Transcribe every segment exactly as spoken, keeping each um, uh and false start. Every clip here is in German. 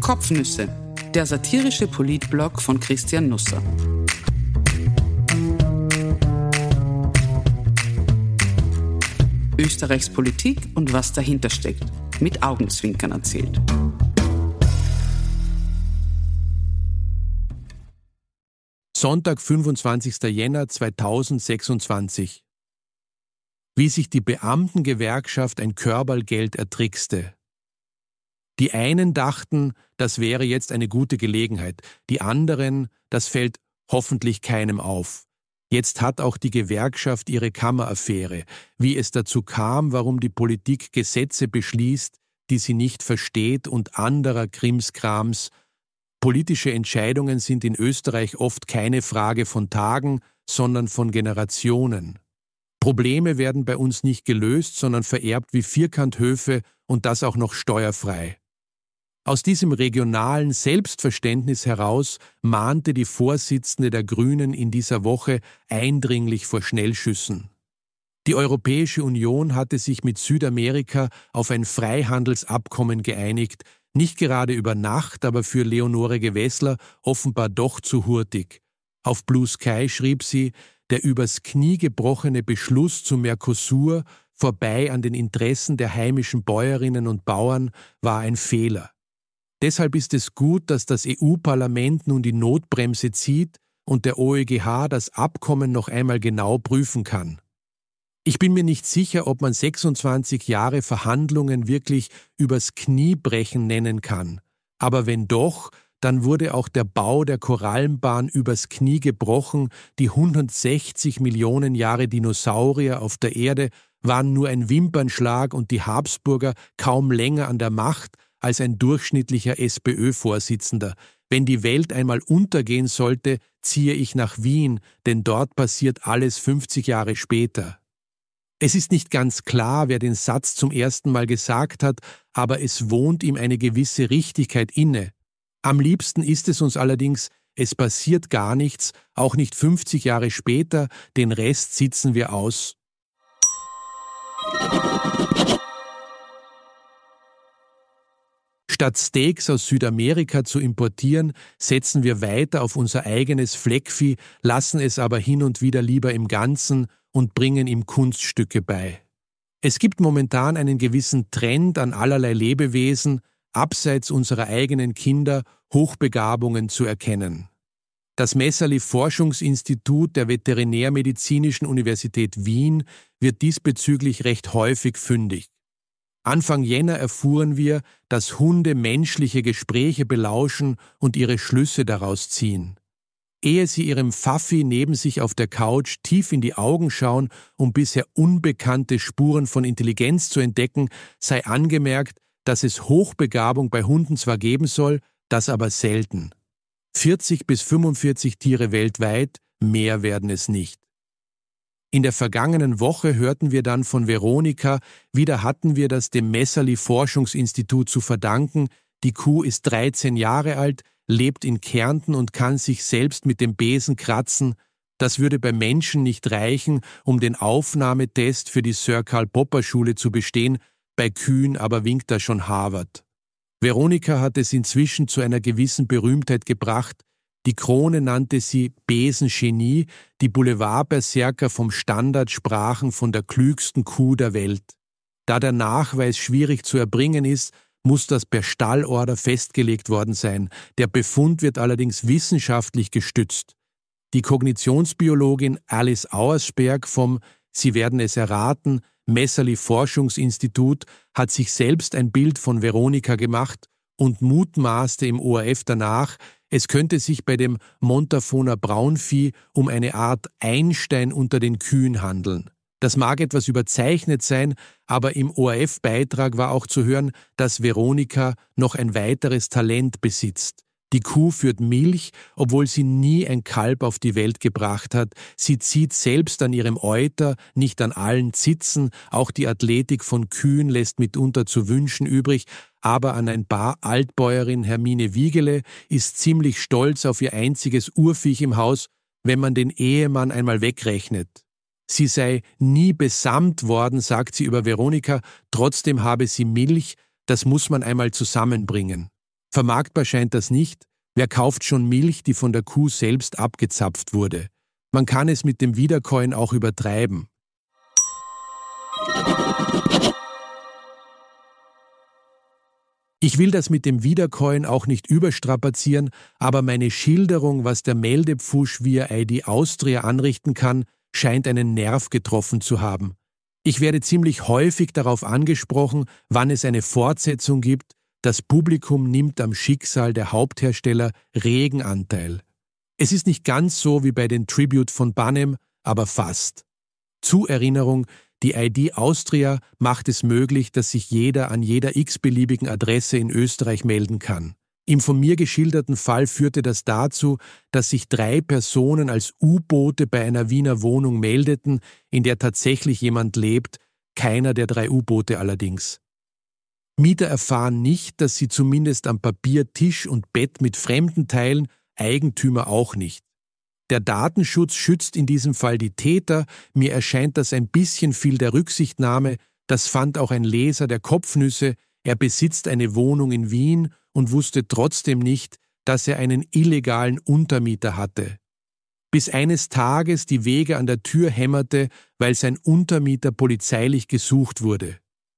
Kopfnüsse, der satirische Politblog von Christian Nusser. Österreichs Politik und was dahinter steckt, mit Augenzwinkern erzählt. Sonntag, fünfundzwanzigster Jänner zweitausendsechsundzwanzig. Wie sich die Beamtengewerkschaft ein Körberlgeld ertrickste. Die einen dachten, das wäre jetzt eine gute Gelegenheit, die anderen, das fällt hoffentlich keinem auf. Jetzt hat auch die Gewerkschaft ihre Kammeraffäre, wie es dazu kam, warum die Politik Gesetze beschließt, die sie nicht versteht und anderer Krimskrams. Politische Entscheidungen sind in Österreich oft keine Frage von Tagen, sondern von Generationen. Probleme werden bei uns nicht gelöst, sondern vererbt wie Vierkanthöfe und das auch noch steuerfrei. Aus diesem regionalen Selbstverständnis heraus mahnte die Vorsitzende der Grünen in dieser Woche eindringlich vor Schnellschüssen. Die Europäische Union hatte sich mit Südamerika auf ein Freihandelsabkommen geeinigt, nicht gerade über Nacht, aber für Leonore Gewessler offenbar doch zu hurtig. Auf Blue Sky schrieb sie, der übers Knie gebrochene Beschluss zu Mercosur, vorbei an den Interessen der heimischen Bäuerinnen und Bauern, war ein Fehler. Deshalb ist es gut, dass das E U-Parlament nun die Notbremse zieht und der O E G H das Abkommen noch einmal genau prüfen kann. Ich bin mir nicht sicher, ob man sechsundzwanzig Jahre Verhandlungen wirklich übers Kniebrechen nennen kann. Aber wenn doch, dann wurde auch der Bau der Korallenbahn übers Knie gebrochen, die hundertsechzig Millionen Jahre Dinosaurier auf der Erde waren nur ein Wimpernschlag und die Habsburger kaum länger an der Macht als ein durchschnittlicher SPÖ-Vorsitzender. Wenn die Welt einmal untergehen sollte, ziehe ich nach Wien, denn dort passiert alles fünfzig Jahre später. Es ist nicht ganz klar, wer den Satz zum ersten Mal gesagt hat, aber es wohnt ihm eine gewisse Richtigkeit inne. Am liebsten ist es uns allerdings, es passiert gar nichts, auch nicht fünfzig Jahre später, den Rest sitzen wir aus. Statt Steaks aus Südamerika zu importieren, setzen wir weiter auf unser eigenes Fleckvieh, lassen es aber hin und wieder lieber im Ganzen und bringen ihm Kunststücke bei. Es gibt momentan einen gewissen Trend an allerlei Lebewesen, abseits unserer eigenen Kinder, Hochbegabungen zu erkennen. Das Messerli-Forschungsinstitut der Veterinärmedizinischen Universität Wien wird diesbezüglich recht häufig fündig. Anfang Jänner erfuhren wir, dass Hunde menschliche Gespräche belauschen und ihre Schlüsse daraus ziehen. Ehe sie ihrem Pfaffi neben sich auf der Couch tief in die Augen schauen, um bisher unbekannte Spuren von Intelligenz zu entdecken, sei angemerkt, dass es Hochbegabung bei Hunden zwar geben soll, das aber selten. vierzig bis fünfundvierzig Tiere weltweit, mehr werden es nicht. In der vergangenen Woche hörten wir dann von Veronika, wieder hatten wir das dem Messerli-Forschungsinstitut zu verdanken. Die Kuh ist dreizehn Jahre alt, lebt in Kärnten und kann sich selbst mit dem Besen kratzen. Das würde bei Menschen nicht reichen, um den Aufnahmetest für die Sir Karl Popper Schule zu bestehen, bei Kühen aber winkt da schon Harvard. Veronika hat es inzwischen zu einer gewissen Berühmtheit gebracht. Die Krone nannte sie Besengenie, die Boulevardberserker vom Standard sprachen von der klügsten Kuh der Welt. Da der Nachweis schwierig zu erbringen ist, muss das per Stallorder festgelegt worden sein. Der Befund wird allerdings wissenschaftlich gestützt. Die Kognitionsbiologin Alice Auersperg vom, Sie werden es erraten, Messerli-Forschungsinstitut hat sich selbst ein Bild von Veronika gemacht und mutmaßte im O R F danach, es könnte sich bei dem Montafoner Braunvieh um eine Art Einstein unter den Kühen handeln. Das mag etwas überzeichnet sein, aber im O R F-Beitrag war auch zu hören, dass Veronika noch ein weiteres Talent besitzt. Die Kuh führt Milch, obwohl sie nie ein Kalb auf die Welt gebracht hat. Sie zieht selbst an ihrem Euter, nicht an allen Zitzen. Auch die Athletik von Kühen lässt mitunter zu wünschen übrig. Aber an ein paar Altbäuerin Hermine Wiegele ist ziemlich stolz auf ihr einziges Urviech im Haus, wenn man den Ehemann einmal wegrechnet. Sie sei nie besamt worden, sagt sie über Veronika, trotzdem habe sie Milch, das muss man einmal zusammenbringen. Vermarktbar scheint das nicht. Wer kauft schon Milch, die von der Kuh selbst abgezapft wurde? Man kann es mit dem Wiederkäuen auch übertreiben. Ich will das mit dem Wiederkäuen auch nicht überstrapazieren, aber meine Schilderung, was der Meldepfusch via I D Austria anrichten kann, scheint einen Nerv getroffen zu haben. Ich werde ziemlich häufig darauf angesprochen, wann es eine Fortsetzung gibt. Das Publikum nimmt am Schicksal der Haupthersteller regen Anteil. Es ist nicht ganz so wie bei den Tribute von Panem, aber fast. Zur Erinnerung, die I D Austria macht es möglich, dass sich jeder an jeder x-beliebigen Adresse in Österreich melden kann. Im von mir geschilderten Fall führte das dazu, dass sich drei Personen als U-Boote bei einer Wiener Wohnung meldeten, in der tatsächlich jemand lebt, keiner der drei U-Boote allerdings. Mieter erfahren nicht, dass sie zumindest am Papier Tisch und Bett mit Fremden teilen, Eigentümer auch nicht. Der Datenschutz schützt in diesem Fall die Täter, mir erscheint das ein bisschen viel der Rücksichtnahme, das fand auch ein Leser der Kopfnüsse, er besitzt eine Wohnung in Wien und wusste trotzdem nicht, dass er einen illegalen Untermieter hatte. Bis eines Tages die Wege an der Tür hämmerte, weil sein Untermieter polizeilich gesucht wurde.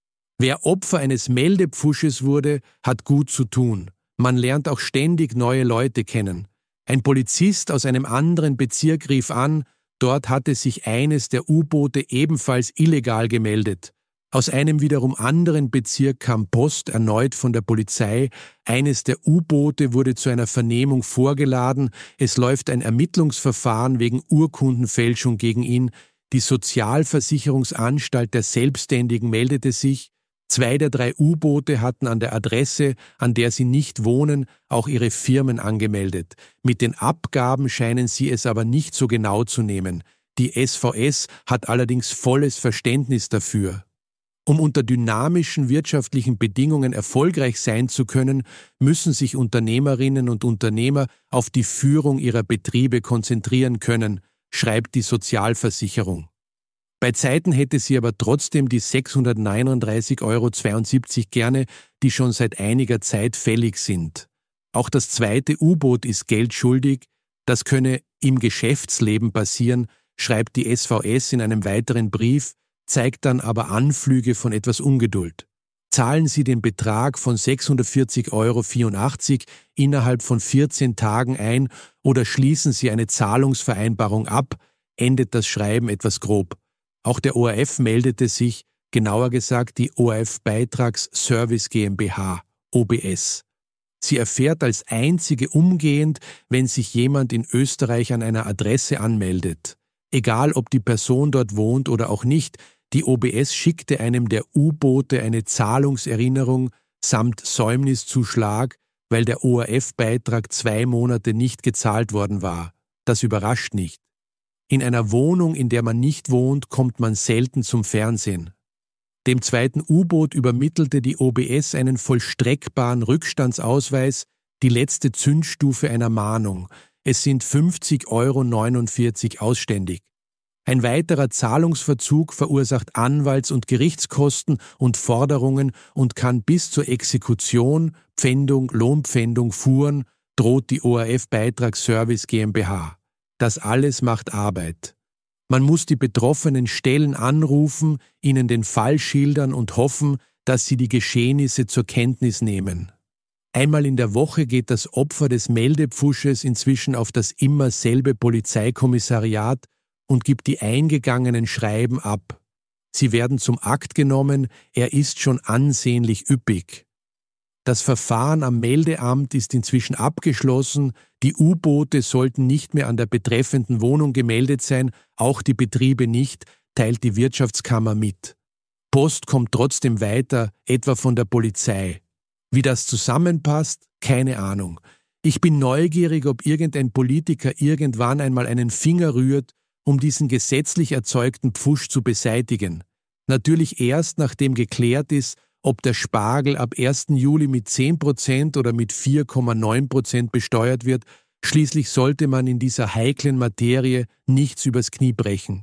Wer Opfer eines Meldepfusches wurde, hat gut zu tun. Man lernt auch ständig neue Leute kennen. Ein Polizist aus einem anderen Bezirk rief an, dort hatte sich eines der U-Boote ebenfalls illegal gemeldet. Aus einem wiederum anderen Bezirk kam Post erneut von der Polizei, eines der U-Boote wurde zu einer Vernehmung vorgeladen, es läuft ein Ermittlungsverfahren wegen Urkundenfälschung gegen ihn, die Sozialversicherungsanstalt der Selbstständigen meldete sich, zwei der drei U-Boote hatten an der Adresse, an der sie nicht wohnen, auch ihre Firmen angemeldet. Mit den Abgaben scheinen sie es aber nicht so genau zu nehmen. Die S V S hat allerdings volles Verständnis dafür. Um unter dynamischen wirtschaftlichen Bedingungen erfolgreich sein zu können, müssen sich Unternehmerinnen und Unternehmer auf die Führung ihrer Betriebe konzentrieren können, schreibt die Sozialversicherung. Bei Zeiten hätte sie aber trotzdem die sechshundertneununddreißig Euro zweiundsiebzig gerne, die schon seit einiger Zeit fällig sind. Auch das zweite U-Boot ist Geld schuldig, das könne im Geschäftsleben passieren, schreibt die S V S in einem weiteren Brief, zeigt dann aber Anflüge von etwas Ungeduld. Zahlen Sie den Betrag von sechshundertvierzig Euro vierundachtzig innerhalb von vierzehn Tagen ein oder schließen Sie eine Zahlungsvereinbarung ab, endet das Schreiben etwas grob. Auch der O R F meldete sich, genauer gesagt die O R F Beitragsservice GmbH, O B S. Sie erfährt als einzige umgehend, wenn sich jemand in Österreich an einer Adresse anmeldet. Egal, ob die Person dort wohnt oder auch nicht, die O B S schickte einem der U-Boote eine Zahlungserinnerung samt Säumniszuschlag, weil der O R F-Beitrag zwei Monate nicht gezahlt worden war. Das überrascht nicht. In einer Wohnung, in der man nicht wohnt, kommt man selten zum Fernsehen. Dem zweiten U-Boot übermittelte die O B S einen vollstreckbaren Rückstandsausweis, die letzte Zündstufe einer Mahnung. Es sind fünfzig Euro neunundvierzig ausständig. Ein weiterer Zahlungsverzug verursacht Anwalts- und Gerichtskosten und Forderungen und kann bis zur Exekution, Pfändung, Lohnpfändung, Fuhren, droht die O R F Beitragsservice GmbH. Das alles macht Arbeit. Man muss die betroffenen Stellen anrufen, ihnen den Fall schildern und hoffen, dass sie die Geschehnisse zur Kenntnis nehmen. Einmal in der Woche geht das Opfer des Meldepfusches inzwischen auf das immer selbe Polizeikommissariat und gibt die eingegangenen Schreiben ab. Sie werden zum Akt genommen, er ist schon ansehnlich üppig. Das Verfahren am Meldeamt ist inzwischen abgeschlossen, die U-Boote sollten nicht mehr an der betreffenden Wohnung gemeldet sein, auch die Betriebe nicht, teilt die Wirtschaftskammer mit. Post kommt trotzdem weiter, etwa von der Polizei. Wie das zusammenpasst, keine Ahnung. Ich bin neugierig, ob irgendein Politiker irgendwann einmal einen Finger rührt, um diesen gesetzlich erzeugten Pfusch zu beseitigen. Natürlich erst, nachdem geklärt ist, ob der Spargel ab ersten Juli mit zehn Prozent oder mit vier Komma neun Prozent besteuert wird. Schließlich sollte man in dieser heiklen Materie nichts übers Knie brechen.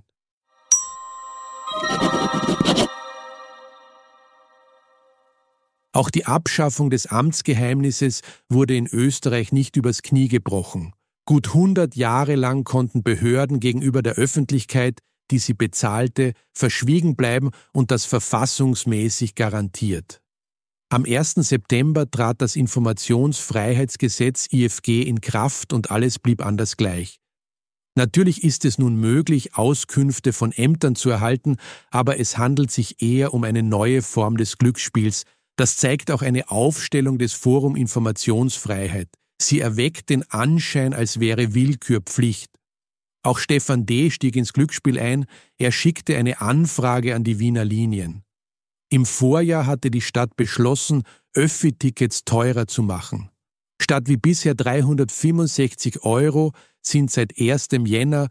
Auch die Abschaffung des Amtsgeheimnisses wurde in Österreich nicht übers Knie gebrochen. Gut hundert Jahre lang konnten Behörden gegenüber der Öffentlichkeit, die sie bezahlte, verschwiegen bleiben und das verfassungsmäßig garantiert. Am ersten September trat das Informationsfreiheitsgesetz I F G in Kraft und alles blieb anders gleich. Natürlich ist es nun möglich, Auskünfte von Ämtern zu erhalten, aber es handelt sich eher um eine neue Form des Glücksspiels. Das zeigt auch eine Aufstellung des Forum Informationsfreiheit. Sie erweckt den Anschein, als wäre Willkür Pflicht. Auch Stefan D. stieg ins Glücksspiel ein, er schickte eine Anfrage an die Wiener Linien. Im Vorjahr hatte die Stadt beschlossen, Öffi-Tickets teurer zu machen. Statt wie bisher dreihundertfünfundsechzig Euro sind seit ersten Jänner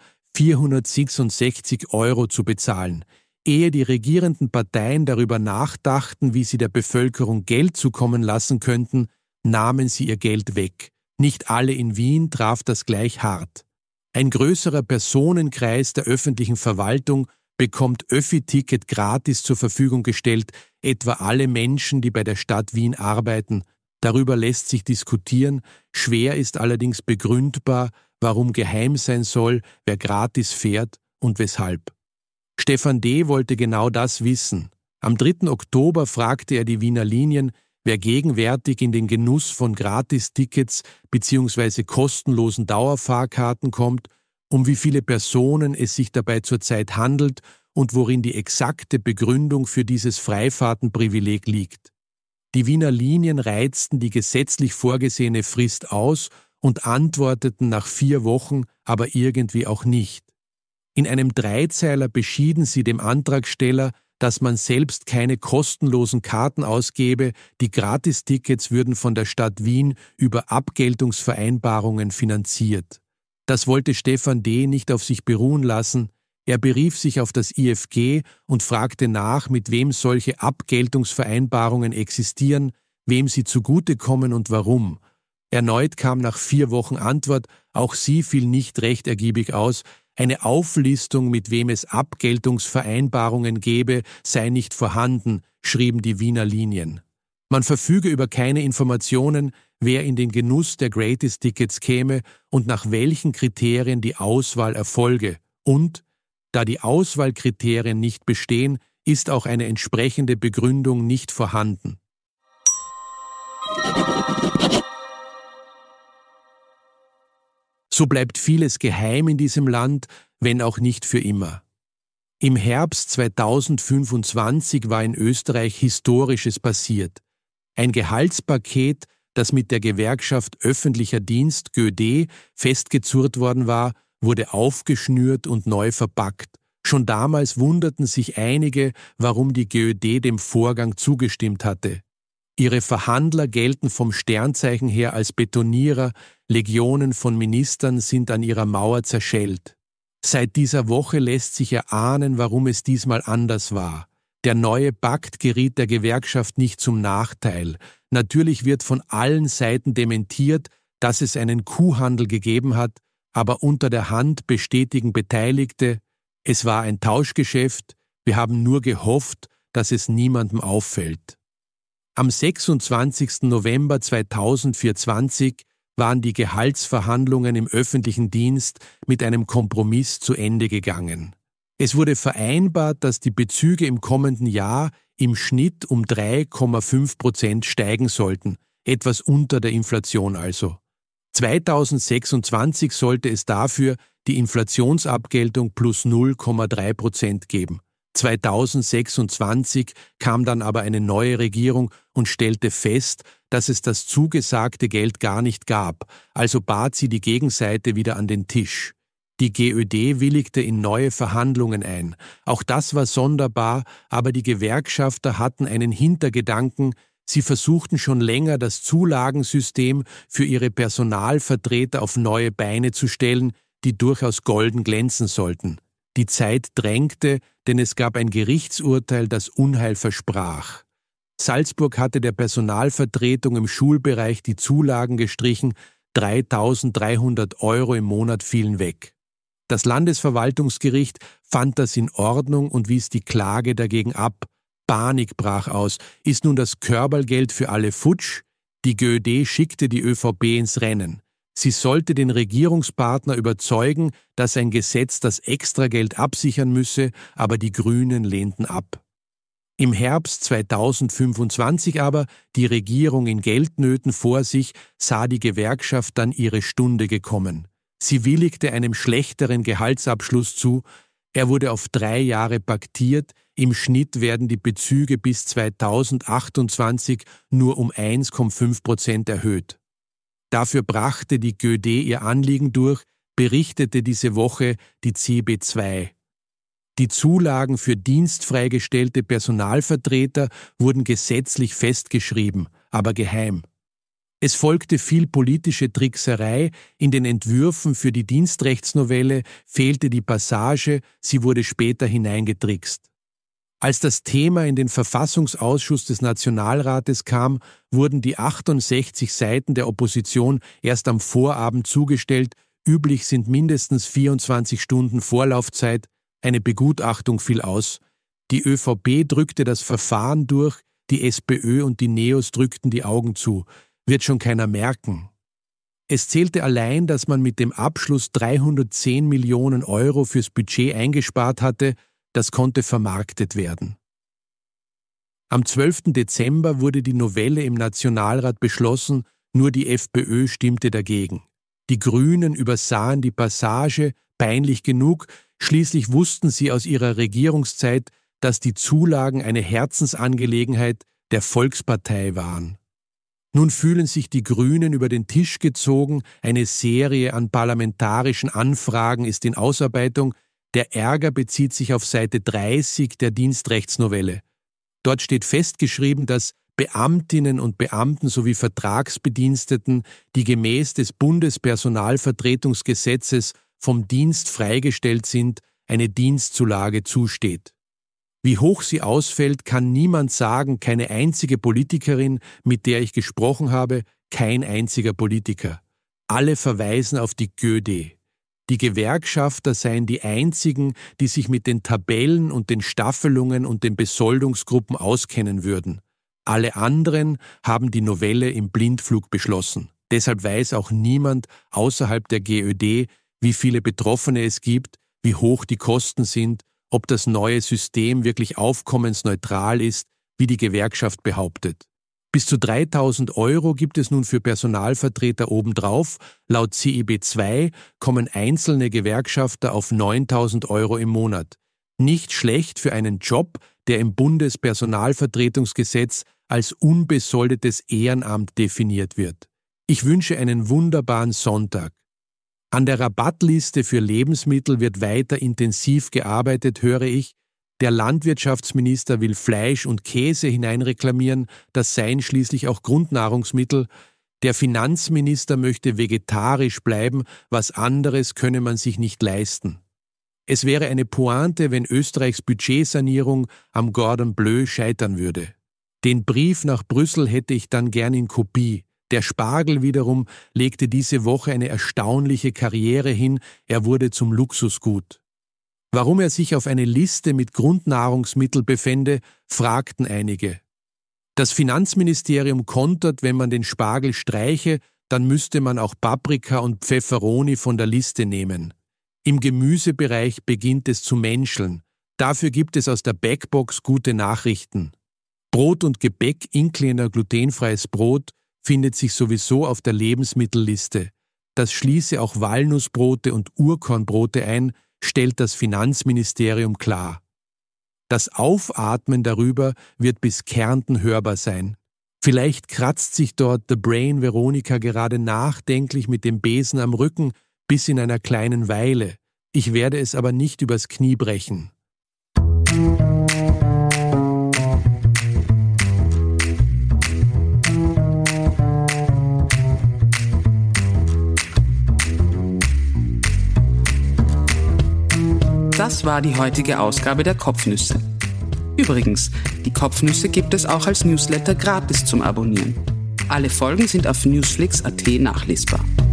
vierhundertsechsundsechzig Euro zu bezahlen. Ehe die regierenden Parteien darüber nachdachten, wie sie der Bevölkerung Geld zukommen lassen könnten, nahmen sie ihr Geld weg. Nicht alle in Wien traf das gleich hart. Ein größerer Personenkreis der öffentlichen Verwaltung bekommt Öffi-Ticket gratis zur Verfügung gestellt, etwa alle Menschen, die bei der Stadt Wien arbeiten. Darüber lässt sich diskutieren, schwer ist allerdings begründbar, warum geheim sein soll, wer gratis fährt und weshalb. Stefan D. wollte genau das wissen. Am dritten Oktober fragte er die Wiener Linien, wer gegenwärtig in den Genuss von Gratistickets bzw. kostenlosen Dauerfahrkarten kommt, um wie viele Personen es sich dabei zurzeit handelt und worin die exakte Begründung für dieses Freifahrtenprivileg liegt. Die Wiener Linien reizten die gesetzlich vorgesehene Frist aus und antworteten nach vier Wochen, aber irgendwie auch nicht. In einem Dreizeiler beschieden sie dem Antragsteller, dass man selbst keine kostenlosen Karten ausgebe, die Gratistickets würden von der Stadt Wien über Abgeltungsvereinbarungen finanziert. Das wollte Stefan D. nicht auf sich beruhen lassen. Er berief sich auf das I F G und fragte nach, mit wem solche Abgeltungsvereinbarungen existieren, wem sie zugutekommen und warum. Erneut kam nach vier Wochen Antwort, auch sie fiel nicht recht ergiebig aus, eine Auflistung, mit wem es Abgeltungsvereinbarungen gebe, sei nicht vorhanden, schrieben die Wiener Linien. Man verfüge über keine Informationen, wer in den Genuss der Gratis-Tickets käme und nach welchen Kriterien die Auswahl erfolge. Und, da die Auswahlkriterien nicht bestehen, ist auch eine entsprechende Begründung nicht vorhanden. So bleibt vieles geheim in diesem Land, wenn auch nicht für immer. Im Herbst zweitausendfünfundzwanzig war in Österreich Historisches passiert. Ein Gehaltspaket, das mit der Gewerkschaft Öffentlicher Dienst G Ö D festgezurrt worden war, wurde aufgeschnürt und neu verpackt. Schon damals wunderten sich einige, warum die G Ö D dem Vorgang zugestimmt hatte. Ihre Verhandler gelten vom Sternzeichen her als Betonierer, Legionen von Ministern sind an ihrer Mauer zerschellt. Seit dieser Woche lässt sich erahnen, warum es diesmal anders war. Der neue Pakt geriet der Gewerkschaft nicht zum Nachteil. Natürlich wird von allen Seiten dementiert, dass es einen Kuhhandel gegeben hat, aber unter der Hand bestätigen Beteiligte, es war ein Tauschgeschäft, wir haben nur gehofft, dass es niemandem auffällt. Am sechsundzwanzigsten November zweitausendvierundzwanzig waren die Gehaltsverhandlungen im öffentlichen Dienst mit einem Kompromiss zu Ende gegangen. Es wurde vereinbart, dass die Bezüge im kommenden Jahr im Schnitt um drei Komma fünf Prozent steigen sollten, etwas unter der Inflation also. zweitausendsechsundzwanzig sollte es dafür die Inflationsabgeltung plus null Komma drei Prozent geben. zweitausendsechsundzwanzig kam dann aber eine neue Regierung und stellte fest, dass es das zugesagte Geld gar nicht gab, also bat sie die Gegenseite wieder an den Tisch. Die G Ö D willigte in neue Verhandlungen ein. Auch das war sonderbar, aber die Gewerkschafter hatten einen Hintergedanken, sie versuchten schon länger das Zulagensystem für ihre Personalvertreter auf neue Beine zu stellen, die durchaus golden glänzen sollten. Die Zeit drängte, denn es gab ein Gerichtsurteil, das Unheil versprach. Salzburg hatte der Personalvertretung im Schulbereich die Zulagen gestrichen, dreitausenddreihundert Euro im Monat fielen weg. Das Landesverwaltungsgericht fand das in Ordnung und wies die Klage dagegen ab. Panik brach aus. Ist nun das Körbalgeld für alle futsch? Die G Ö D schickte die ÖVP ins Rennen. Sie sollte den Regierungspartner überzeugen, dass ein Gesetz das Extrageld absichern müsse, aber die Grünen lehnten ab. Im Herbst zweitausendfünfundzwanzig aber, die Regierung in Geldnöten vor sich, sah die Gewerkschaft dann ihre Stunde gekommen. Sie willigte einem schlechteren Gehaltsabschluss zu, er wurde auf drei Jahre paktiert, im Schnitt werden die Bezüge bis zweitausendachtundzwanzig nur um eins Komma fünf Prozent erhöht. Dafür brachte die G Ö D ihr Anliegen durch, berichtete diese Woche die C B zwei. Die Zulagen für dienstfreigestellte Personalvertreter wurden gesetzlich festgeschrieben, aber geheim. Es folgte viel politische Trickserei, in den Entwürfen für die Dienstrechtsnovelle fehlte die Passage, sie wurde später hineingetrickst. Als das Thema in den Verfassungsausschuss des Nationalrates kam, wurden die achtundsechzig Seiten der Opposition erst am Vorabend zugestellt, üblich sind mindestens vierundzwanzig Stunden Vorlaufzeit, eine Begutachtung fiel aus. Die ÖVP drückte das Verfahren durch, die SPÖ und die Neos drückten die Augen zu. Wird schon keiner merken. Es zählte allein, dass man mit dem Abschluss dreihundertzehn Millionen Euro fürs Budget eingespart hatte, das konnte vermarktet werden. Am zwölften Dezember wurde die Novelle im Nationalrat beschlossen, nur die FPÖ stimmte dagegen. Die Grünen übersahen die Passage, peinlich genug, schließlich wussten sie aus ihrer Regierungszeit, dass die Zulagen eine Herzensangelegenheit der Volkspartei waren. Nun fühlen sich die Grünen über den Tisch gezogen, eine Serie an parlamentarischen Anfragen ist in Ausarbeitung, der Ärger bezieht sich auf Seite dreißig der Dienstrechtsnovelle. Dort steht festgeschrieben, dass Beamtinnen und Beamten sowie Vertragsbediensteten, die gemäß des Bundespersonalvertretungsgesetzes vom Dienst freigestellt sind, eine Dienstzulage zusteht. Wie hoch sie ausfällt, kann niemand sagen, keine einzige Politikerin, mit der ich gesprochen habe, kein einziger Politiker. Alle verweisen auf die G Ö D. Die Gewerkschafter seien die einzigen, die sich mit den Tabellen und den Staffelungen und den Besoldungsgruppen auskennen würden. Alle anderen haben die Novelle im Blindflug beschlossen. Deshalb weiß auch niemand außerhalb der G Ö D, wie viele Betroffene es gibt, wie hoch die Kosten sind, ob das neue System wirklich aufkommensneutral ist, wie die Gewerkschaft behauptet. Bis zu dreitausend Euro gibt es nun für Personalvertreter obendrauf. Laut C I B zwei kommen einzelne Gewerkschafter auf neuntausend Euro im Monat. Nicht schlecht für einen Job, der im Bundespersonalvertretungsgesetz als unbesoldetes Ehrenamt definiert wird. Ich wünsche einen wunderbaren Sonntag. An der Rabattliste für Lebensmittel wird weiter intensiv gearbeitet, höre ich. Der Landwirtschaftsminister will Fleisch und Käse hineinreklamieren, das seien schließlich auch Grundnahrungsmittel. Der Finanzminister möchte vegetarisch bleiben, was anderes könne man sich nicht leisten. Es wäre eine Pointe, wenn Österreichs Budgetsanierung am Cordon Bleu scheitern würde. Den Brief nach Brüssel hätte ich dann gern in Kopie. Der Spargel wiederum legte diese Woche eine erstaunliche Karriere hin, er wurde zum Luxusgut. Warum er sich auf eine Liste mit Grundnahrungsmitteln befände, fragten einige. Das Finanzministerium kontert, wenn man den Spargel streiche, dann müsste man auch Paprika und Pfefferoni von der Liste nehmen. Im Gemüsebereich beginnt es zu menscheln. Dafür gibt es aus der Backbox gute Nachrichten. Brot und Gebäck inklusive glutenfreies Brot findet sich sowieso auf der Lebensmittelliste. Das schließe auch Walnussbrote und Urkornbrote ein, stellt das Finanzministerium klar. Das Aufatmen darüber wird bis Kärnten hörbar sein. Vielleicht kratzt sich dort The Brain Veronika gerade nachdenklich mit dem Besen am Rücken bis in einer kleinen Weile. Ich werde es aber nicht übers Knie brechen. Das war die heutige Ausgabe der Kopfnüsse. Übrigens, die Kopfnüsse gibt es auch als Newsletter gratis zum Abonnieren. Alle Folgen sind auf newsflix punkt at nachlesbar.